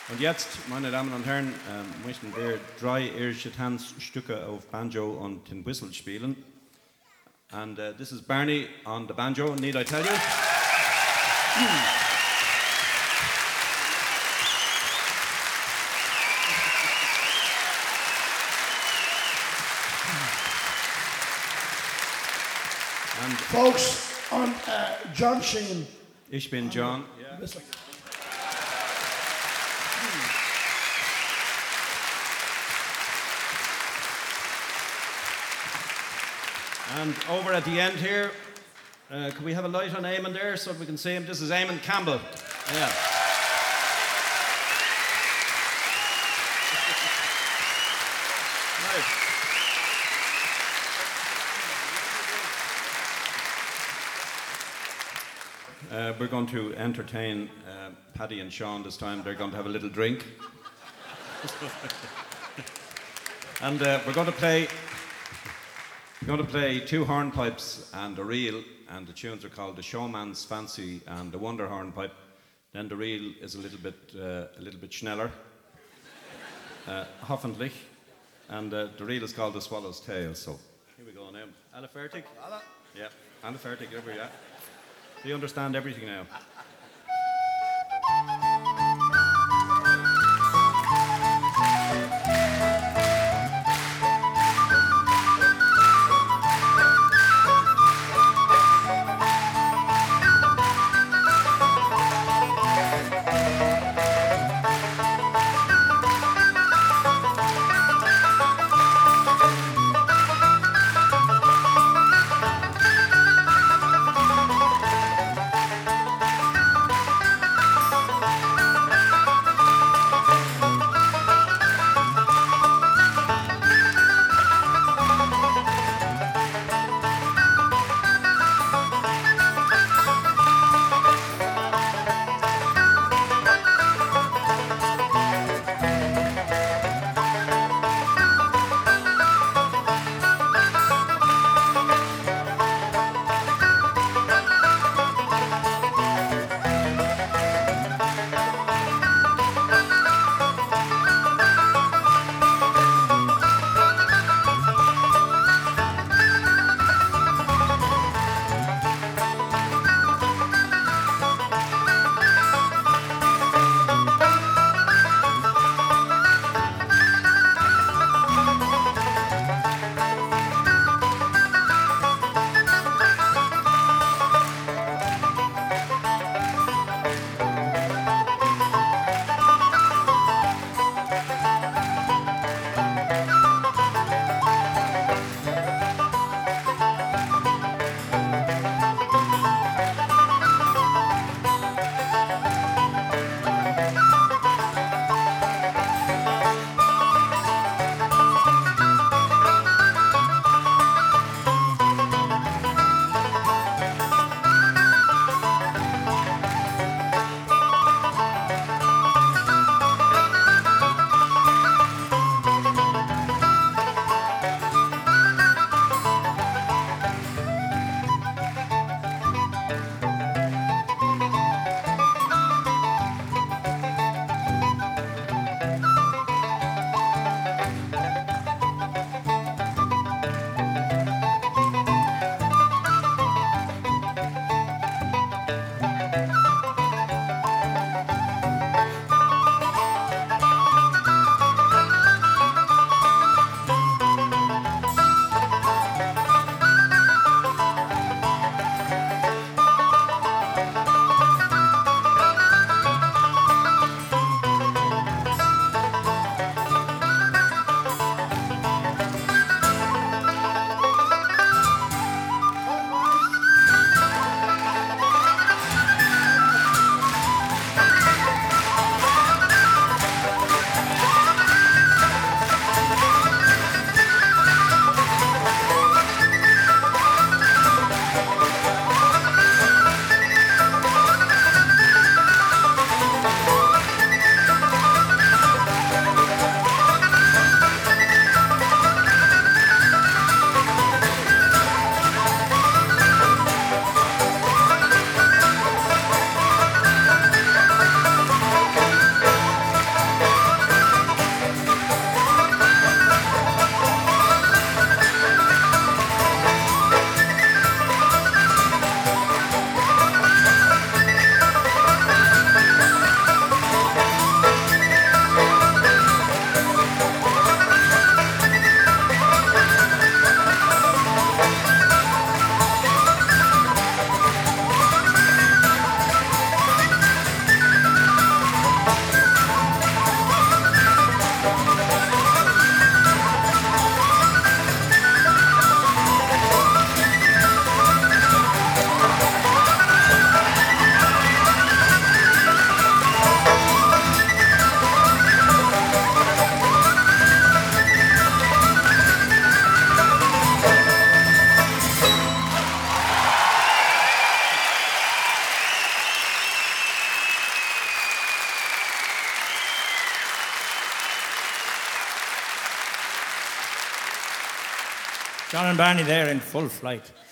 Und jetzt, meine Damen und Herren, möchten wir 3 irische Tanzstücke auf Banjo und den Whistle spielen. And this is Barney on the banjo, need I tell you? And Folks, I'm John Sheehan. ich bin John. Listen. And over at the end here, can we have a light on Eamon there so we can see him? This is Eamon Campbell. Yeah. We're going to entertain Paddy and Sean this time. They're going to have a little drink. And we're going to play 2 hornpipes and a reel, and the tunes are called The Showman's Fancy and The Wonder Hornpipe. Then the reel is a little bit schneller, hoffentlich, and the reel is called The Swallow's Tail. So here we go now. Alla fertig? Yeah, alla fertig, over, yeah. Do you understand everything now? John and Barney there in full flight.